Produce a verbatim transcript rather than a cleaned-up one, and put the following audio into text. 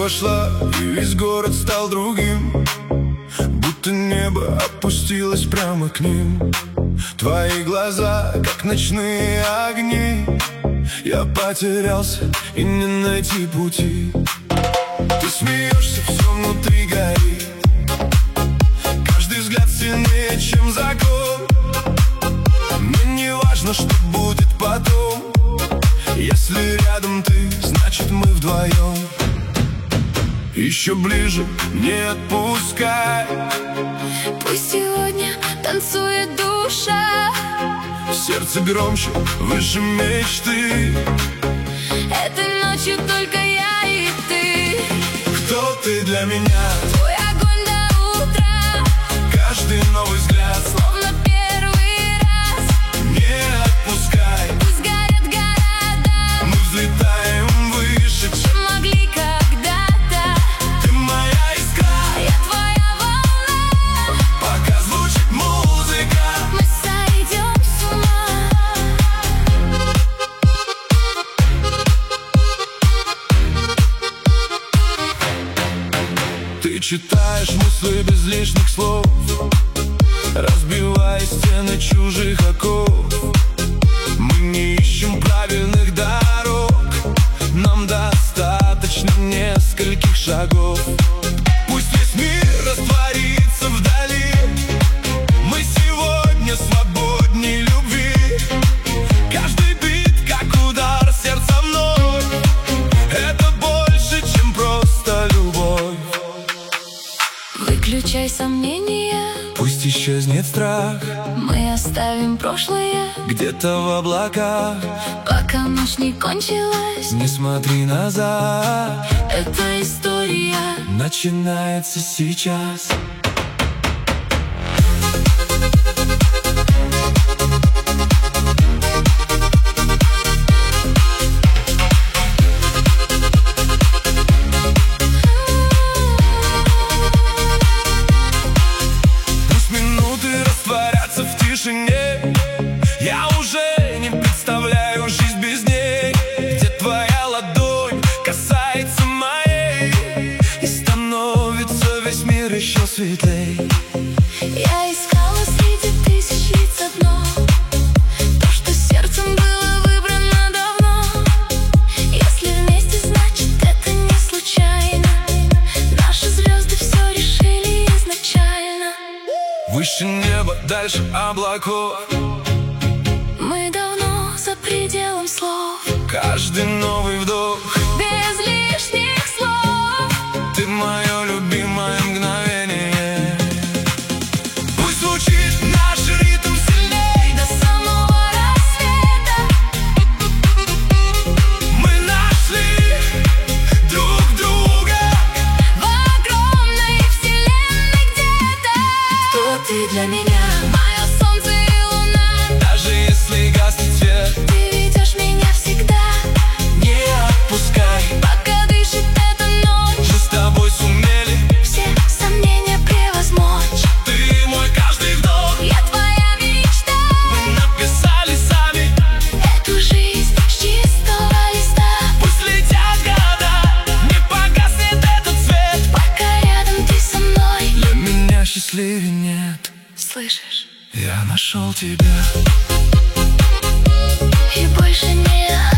вошла, и весь город стал другим, будто небо опустилось прямо к ним. Твои глаза, как ночные огни, я потерялся и не найти пути. Ты смеешься, все внутри горит, каждый взгляд сильнее, чем закон. Мне не важно, что будет потом, если рядом ты, значит мы вдвоем. Еще ближе, не отпускай, пусть сегодня танцует душа, сердце громче, выше мечты. Этой ночью только я и ты. Кто ты для меня? Твой огонь до утра, каждый новый взгляд, словно первый раз. Не отпускай, пусть горят города, мы взлетаем выше, чем могли когда-то. Ты моя искра, я твоя волна, пока звучит музыка, мы сойдем с ума. Ты читаешь мысли без лишних слов, разбивая стены чужих оков. Мы не ищем правильных дорог, нам достаточно нескольких шагов. Пусть весь мир растворится вдали, мы сегодня свободней любви. Каждый бит, как удар сердца вновь, это больше, чем просто любовь. Выключай сомнения, пусть исчезнет страх, мы оставим прошлое где-то в облаках. пока ночь не кончилась. Не смотри назад, Эта история начинается сейчас. Пусть минуты растворятся в тишине, я уже не представляю жизнь без ней. Где твоя ладонь касается моей, и становится весь мир еще светлей. я искала среди тысяч лиц одно, то, что сердцем было выбрано давно. Если вместе, значит это не случайно, наши звезды все решили изначально. Выше неба, дальше облаков, Мы давно за пределом слов, каждый новый вдох, без лишних слов. ты мое любимое мгновение. Пусть звучит наш ритм сильней, До самого рассвета мы нашли друг друга в огромной вселенной где-то. Кто Ты для меня мое солнце и луна, даже если гаснет свет, ты ведешь меня всегда, не отпускай, пока дышит эта ночь. мы с тобой сумели, Все сомнения превозмочь. ты мой каждый вдох, Я твоя мечта, мы написали сами, эту жизнь с чистого листа. пусть летят года, не погаснет этот свет. Пока рядом ты со мной, Для меня счастливее нет, слышишь? я нашел тебя. И больше не